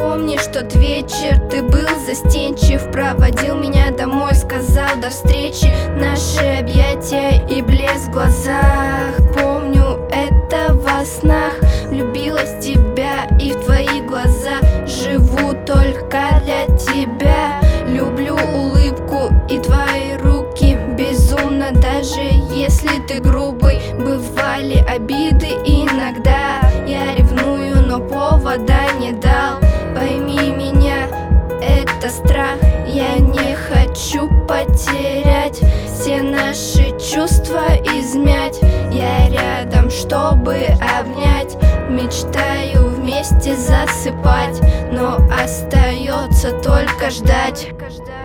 Помнишь тот вечер, ты был застенчив, проводил меня домой, сказал до встречи. Наши объятия и блеск в глазах, помню это во снах. Влюбилась в тебя и в твои глаза, живу только для тебя. Люблю улыбку и твои руки, безумно, даже если ты грубый. Бывали обиды иногда, я ревную, но повода не дал. Пойми меня, это страх, я не хочу потерять все наши чувства измять. Я рядом, чтобы обнять, мечтаю вместе засыпать, но остается только ждать.